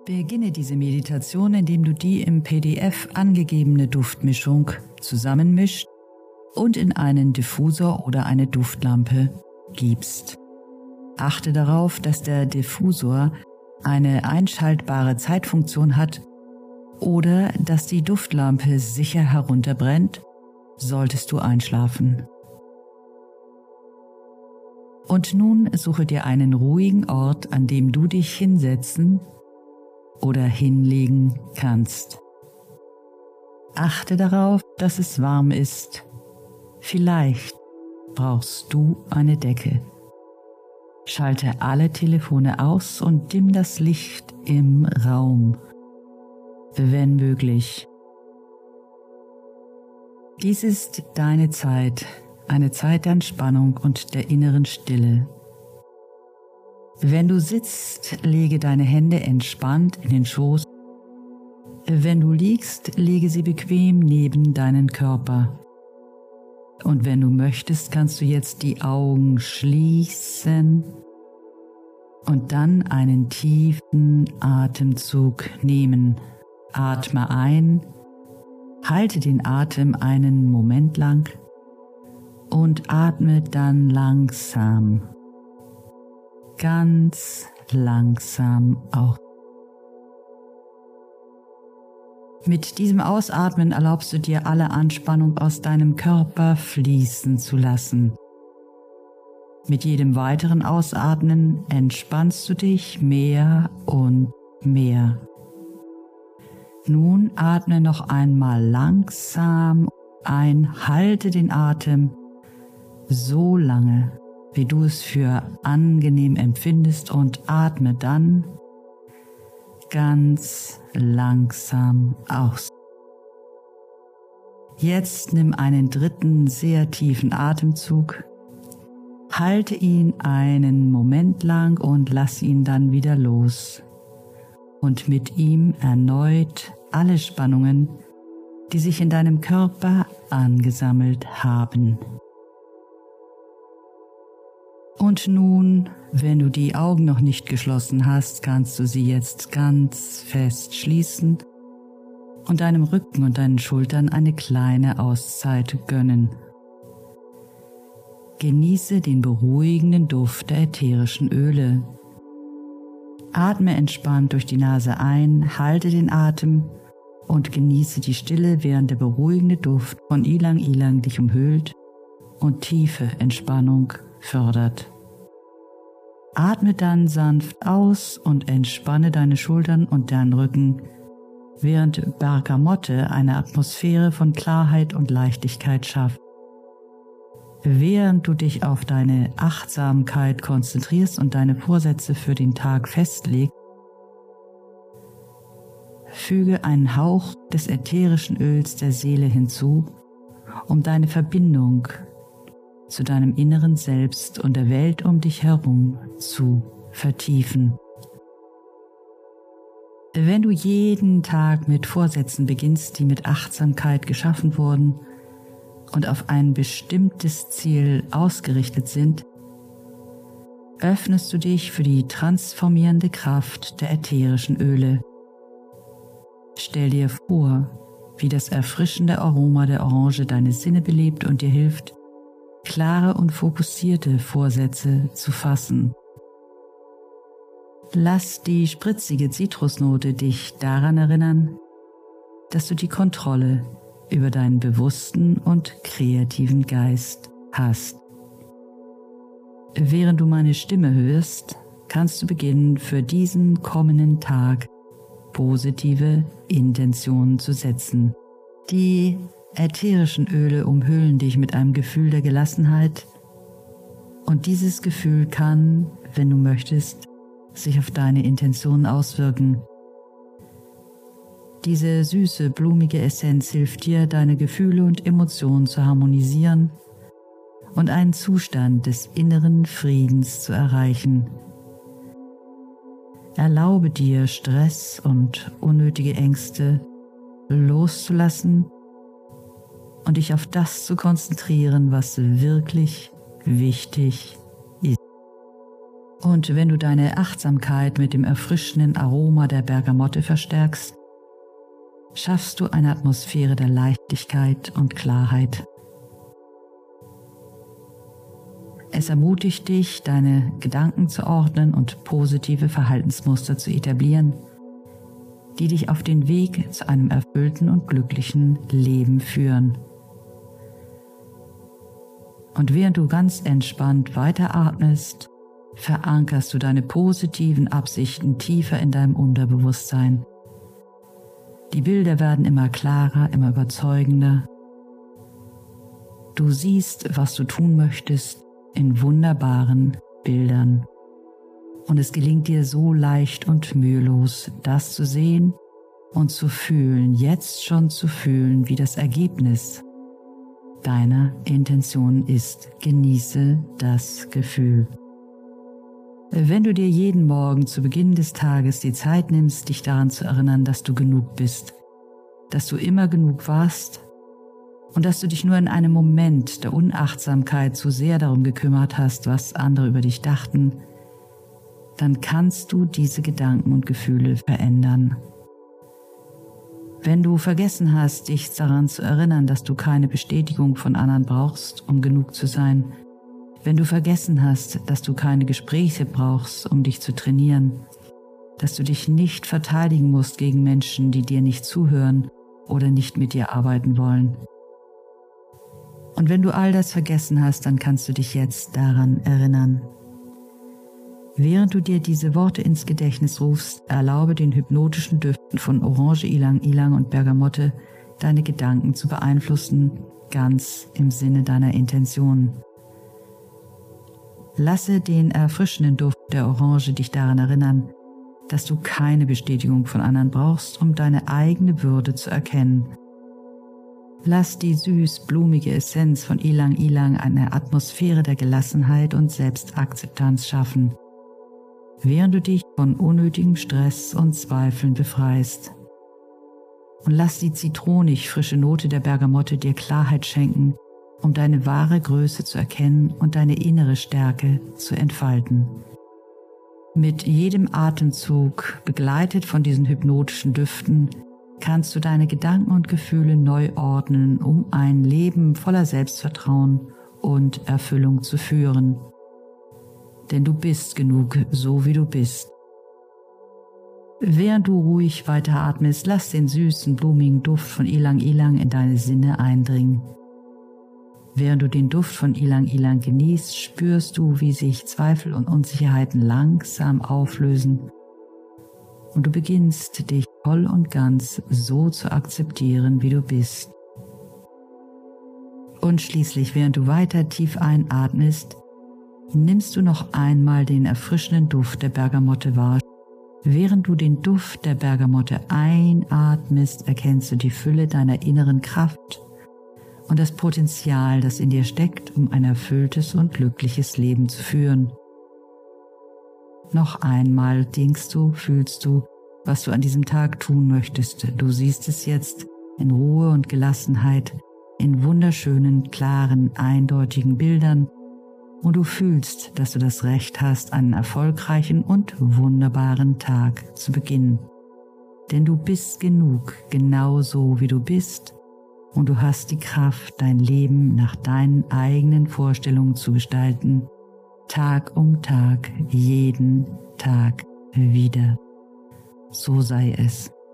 Beginne diese Meditation, indem du die im PDF angegebene Duftmischung zusammenmischt und in einen Diffusor oder eine Duftlampe gibst. Achte darauf, dass der Diffusor eine einschaltbare Zeitfunktion hat oder dass die Duftlampe sicher herunterbrennt, solltest du einschlafen. Und nun suche dir einen ruhigen Ort, an dem du dich hinsetzen oder hinlegen kannst. Achte darauf, dass es warm ist. Vielleicht brauchst du eine Decke. Schalte alle Telefone aus und dimm das Licht im Raum, wenn möglich. Dies ist deine Zeit, eine Zeit der Entspannung und der inneren Stille. Wenn du sitzt, lege deine Hände entspannt in den Schoß. Wenn du liegst, lege sie bequem neben deinen Körper. Und wenn du möchtest, kannst du jetzt die Augen schließen und dann einen tiefen Atemzug nehmen. Atme ein, halte den Atem einen Moment lang und atme dann langsam, ganz langsam aus. Mit diesem Ausatmen erlaubst du dir, alle Anspannung aus deinem Körper fließen zu lassen. Mit jedem weiteren Ausatmen entspannst du dich mehr und mehr. Nun atme noch einmal langsam ein, halte den Atem so lange, wie du es für angenehm empfindest und atme dann ganz langsam aus. Jetzt nimm einen dritten, sehr tiefen Atemzug, halte ihn einen Moment lang und lass ihn dann wieder los und mit ihm erneut alle Spannungen, die sich in deinem Körper angesammelt haben. Und nun, wenn du die Augen noch nicht geschlossen hast, kannst du sie jetzt ganz fest schließen und deinem Rücken und deinen Schultern eine kleine Auszeit gönnen. Genieße den beruhigenden Duft der ätherischen Öle. Atme entspannt durch die Nase ein, halte den Atem und genieße die Stille, während der beruhigende Duft von Ylang Ylang dich umhüllt und tiefe Entspannung fördert. Atme dann sanft aus und entspanne deine Schultern und deinen Rücken, während Bergamotte eine Atmosphäre von Klarheit und Leichtigkeit schafft. Während du dich auf deine Achtsamkeit konzentrierst und deine Vorsätze für den Tag festlegst, füge einen Hauch des ätherischen Öls der Seele hinzu, um deine Verbindung zu deinem inneren Selbst und der Welt um dich herum zu vertiefen. Wenn du jeden Tag mit Vorsätzen beginnst, die mit Achtsamkeit geschaffen wurden und auf ein bestimmtes Ziel ausgerichtet sind, öffnest du dich für die transformierende Kraft der ätherischen Öle. Stell dir vor, wie das erfrischende Aroma der Orange deine Sinne belebt und dir hilft, klare und fokussierte Vorsätze zu fassen. Lass die spritzige Zitrusnote dich daran erinnern, dass du die Kontrolle über deinen bewussten und kreativen Geist hast. Während du meine Stimme hörst, kannst du beginnen, für diesen kommenden Tag positive Intentionen zu setzen. Die ätherischen Öle umhüllen dich mit einem Gefühl der Gelassenheit und dieses Gefühl kann, wenn du möchtest, sich auf deine Intentionen auswirken. Diese süße, blumige Essenz hilft dir, deine Gefühle und Emotionen zu harmonisieren und einen Zustand des inneren Friedens zu erreichen. Erlaube dir, Stress und unnötige Ängste loszulassen und dich auf das zu konzentrieren, was wirklich wichtig ist. Und wenn du deine Achtsamkeit mit dem erfrischenden Aroma der Bergamotte verstärkst, schaffst du eine Atmosphäre der Leichtigkeit und Klarheit. Es ermutigt dich, deine Gedanken zu ordnen und positive Verhaltensmuster zu etablieren, die dich auf den Weg zu einem erfüllten und glücklichen Leben führen. Und während du ganz entspannt weiteratmest, verankerst du deine positiven Absichten tiefer in deinem Unterbewusstsein. Die Bilder werden immer klarer, immer überzeugender. Du siehst, was du tun möchtest, in wunderbaren Bildern. Und es gelingt dir so leicht und mühelos, das zu sehen und zu fühlen, jetzt schon zu fühlen, wie das Ergebnis deiner Intention ist. Genieße das Gefühl. Wenn du dir jeden Morgen zu Beginn des Tages die Zeit nimmst, dich daran zu erinnern, dass du genug bist, dass du immer genug warst und dass du dich nur in einem Moment der Unachtsamkeit zu sehr darum gekümmert hast, was andere über dich dachten, dann kannst du diese Gedanken und Gefühle verändern. Wenn du vergessen hast, dich daran zu erinnern, dass du keine Bestätigung von anderen brauchst, um genug zu sein, wenn du vergessen hast, dass du keine Gespräche brauchst, um dich zu trainieren, dass du dich nicht verteidigen musst gegen Menschen, die dir nicht zuhören oder nicht mit dir arbeiten wollen. Und wenn du all das vergessen hast, dann kannst du dich jetzt daran erinnern. Während du dir diese Worte ins Gedächtnis rufst, erlaube den hypnotischen Düften von Orange, Ylang Ylang und Bergamotte deine Gedanken zu beeinflussen, ganz im Sinne deiner Intention. Lasse den erfrischenden Duft der Orange dich daran erinnern, dass du keine Bestätigung von anderen brauchst, um deine eigene Würde zu erkennen. Lass die süß-blumige Essenz von Ylang Ylang eine Atmosphäre der Gelassenheit und Selbstakzeptanz schaffen, während du dich von unnötigem Stress und Zweifeln befreist. Und lass die zitronig frische Note der Bergamotte dir Klarheit schenken, um deine wahre Größe zu erkennen und deine innere Stärke zu entfalten. Mit jedem Atemzug, begleitet von diesen hypnotischen Düften, kannst du deine Gedanken und Gefühle neu ordnen, um ein Leben voller Selbstvertrauen und Erfüllung zu führen. Denn du bist genug, so wie du bist. Während du ruhig weiteratmest, lass den süßen, blumigen Duft von Ylang Ylang in deine Sinne eindringen. Während du den Duft von Ylang Ylang genießt, spürst du, wie sich Zweifel und Unsicherheiten langsam auflösen und du beginnst, dich voll und ganz so zu akzeptieren, wie du bist. Und schließlich, während du weiter tief einatmest, nimmst du noch einmal den erfrischenden Duft der Bergamotte wahr. Während du den Duft der Bergamotte einatmest, erkennst du die Fülle deiner inneren Kraft und das Potenzial, das in dir steckt, um ein erfülltes und glückliches Leben zu führen. Noch einmal denkst du, fühlst du, was du an diesem Tag tun möchtest. Du siehst es jetzt in Ruhe und Gelassenheit, in wunderschönen, klaren, eindeutigen Bildern und du fühlst, dass du das Recht hast, einen erfolgreichen und wunderbaren Tag zu beginnen. Denn du bist genug, genau so wie du bist, und du hast die Kraft, dein Leben nach deinen eigenen Vorstellungen zu gestalten, Tag um Tag, jeden Tag wieder. So sei es.